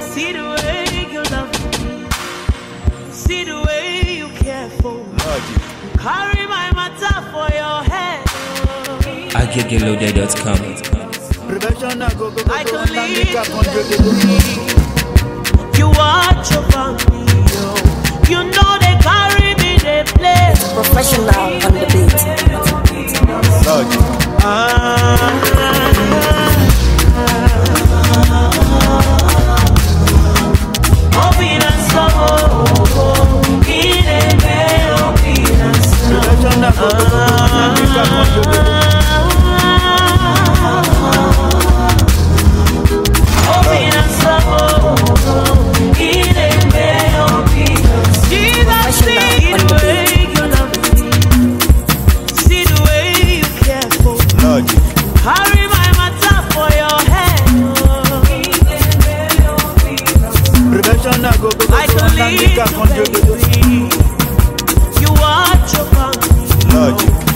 See the way you love me. See the way you care for me. Carry my matter for your head. IGetGetLoaded.com. I can lead you watch over me, yo. You know they carry me, they play. Professional on the beat. Carry my matter for your head. I can lead you, baby. You watch over me.